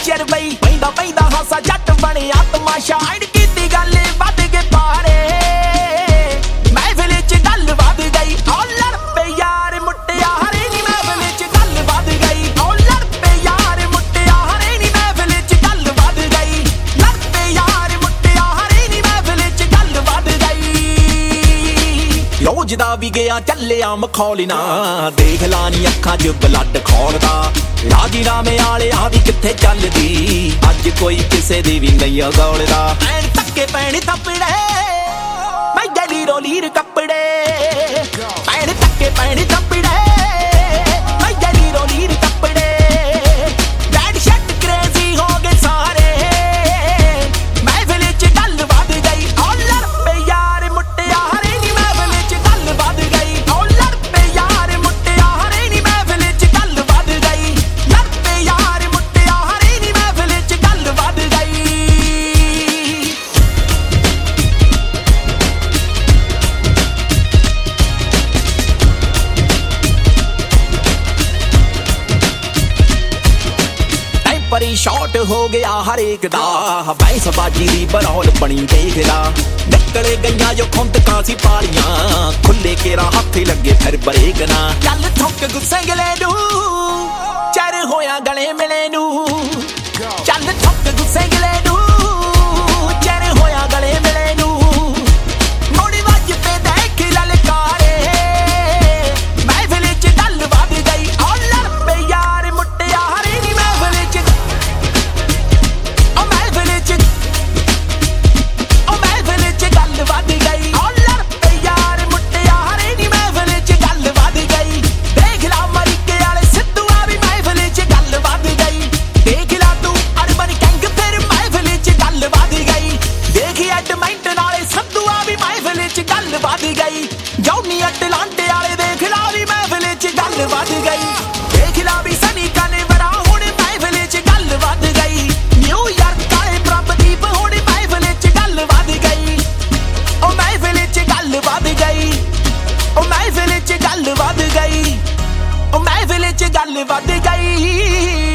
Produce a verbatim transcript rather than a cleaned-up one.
चिर बई पैंदा पैंदा हासा जट बनिया तमाशा ऐड कीती गल वध के पारे महफिल च गल वध गई ओ लड़ पे यार मुटियारे नी महफिल च गल वध गई ओ लड़ पे यार मुटियारे नी महफिल च गल वध गई लड़ पे यार मुटियारे नी महफिल च गल वध गई लोजदा भी गया ਚੱਲਿਆ ਮਖੌਲ ਨਾ ਦੇਖ ਲਾਨੀ ਅੱਖਾਂ 'ਚ ਬਲੱਡ ਖੋਲਦਾ ਰਾਜੀਨਾਮੇ ਵਾਲਿਆਂ ਦੀ ਕਿੱਥੇ ਚੱਲਦੀ ਅੱਜ ਕੋਈ ਕਿਸੇ ਦੀ ਵੀ ਨਹੀਂ ਗੋਲਦਾ ਐਨ ਧੱਕੇ ਪੈਣ ਥੱਪੜੇ ਮੈਂ ਜਲੀ ਰੋਲੀਰ ਕੱਪੜੇ ਐਨ ਧੱਕੇ ਪੈਣ ਥੱਪੜੇ ਮੈਂ ਜਲੀ ਰੋਲੀਰ ਕੱਪੜੇ ਰੈਡ ਸ਼ਰਟ ਕ੍ਰੇਜ਼ੀ ਹੋ ਗਏ ਸਾਰੇ ਮਹਿਫਿਲ 'ਚ ਗੱਲ ਵੱਧ ਗਈ ਓ ਲੜ ਪਏ ਯਾਰ ਮੁਟਿਆਰੇ ਨੀ ਮਹਿਫਿਲ 'ਚ ਗੱਲ ਵੱਧ ਗਈ ਓ ਲੜ ਪਏ ਯਾਰ ਮੁਟਿਆਰੇ ਨੀ ਮਹਿਫਿਲ 'ਚ ਗੱਲ ਵੱਧ ਗਈ ਲੜ ਪਏ ਯਾਰ ਮੁਟਿਆਰੇ ਨੀ ਮਹਿਫਿਲ 'ਚ ਗੱਲ ਵੱਧ ਗਈ ਪਰੀ ਸ਼ਾਟ ਹੋ ਗਿਆ ਹਰੇਕ ਦਾ ਬੈਂਸ ਬਾਜੀ ਦੀ ਬਰੌਲ ਬਣੀ ਦੇਖਦਾ ਨਿਕਲੇ ਗਈਆਂ ਜੋ ਖੁੰਦਕਾਂ ਸੀ ਪਾਲੀਆਂ ਖੁੱਲੇ ਕੇਰਾ ਹੱਥੇ ਲੱਗੇ ਫਿਰ ਬਰੇਕ ਨਾ ਚੱਲ ਥੁੱਕ ਗੁੱਸੇ ਗਲੇ ਨੂੰ ਚਰ ਹੋਇਆ ਗਲੇ ਮਿਲੇ ਨੂੰ ਚੱਲ ਥੁੱਕ ਗੁੱਸੇ ਗਲੇ ਨੂੰ ਚਰ ਹੋਇਆ ਗਲੇ ਮਿਲੇ ਨੂੰ ਮੋੜੀ ਵੱਜ ਤੇ ਦੇਖ ਲਲਕਾਰੇ ਮਹਿਫਿਲ 'ਚ ਗੱਲ ਵੱਧ ਗਈ ਓ ਲੜ ਪਏ ਯਾਰ ਮੁਟਿਆਰੇ ਨੀ ਮਹਿਫਿਲ 'ਚ ਵੱਧ ਗਈ ਓ ਲੜ ਪਏ ਯਾਰ ਮੁਟਿਆਰੇ ਨੀ ਮਹਿਫਿਲ 'ਚ ਗੱਲ ਵੱਧ ਗਈ ਦੇਖ ਲਾ ਅਮਰੀਕੇ ਵਾਲੇ ਸਿੱਧੂਆਂ ਵੀ ਮਹਿਫਿਲ 'ਚ ਗੱਲ ਵੱਧ ਗਈ ਦੇਖ ਲਾ ਤੂੰ ਅਰਬਨ ਗੈਂਗ ਫਿਰ ਮਹਿਫਿਲ 'ਚ ਗੱਲ ਵੱਧ ਗਈ ਦੇਖ ਐਡਮਿੰਟਨ ਵਾਲੇ ਸਿੱਧੂਆਂ ਵੀ ਮਹਿਫਿਲ 'ਚ ਗੱਲ ਵੱਧ ਗਈ ਜੌਨੀ ਅਟਲਾਂਟੇ ਵਾਲੇ ਦੇਖ ਲਾ ਵੀ ਮਹਿਫਿਲ 'ਚ ਗੱਲ ਵੱਧ ਗਈ ਦੇਖ ਲਾ ਵੀ ਸਨੀ ਕਨਵਰਾ ਹੁਣ ਮਹਿਫਿਲ 'ਚ ਗੱਲ ਵੱਧ ਗਈ ਨਿਊਯਾਰਕ ਵਾਲੇ ਪ੍ਰਭਦੀਪ ਹੁਣ ਮਹਿਫਿਲ 'ਚ ਗੱਲ ਵੱਧ ਗਈ ਓ ਮਹਿਫਿਲ 'ਚ ਗੱਲ ਵੱਧ ਗਈ ਓ ਮਹਿਫਿਲ 'ਚ ਗੱਲ ਵੱਧ ਗਈ ਓ ਮਹਿਫਿਲ 'ਚ ਗੱਲ ਵੱਧ ਗਈ